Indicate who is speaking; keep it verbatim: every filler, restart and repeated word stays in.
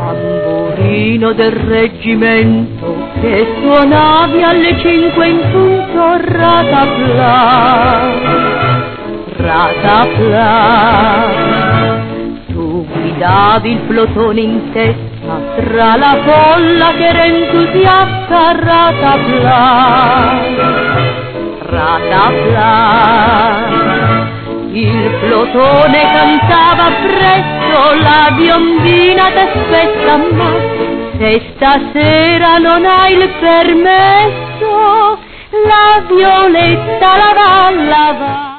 Speaker 1: Tamburino del reggimento che suonavi alle cinque in punto, ratapla, ratapla. Tu guidavi il plotone in testa tra la folla che era entusiasta, ratapla, ratapla. Il plotone cantava presto, la biondina t'aspetta, ma se stasera non hai il permesso, la Violetta la va, la va.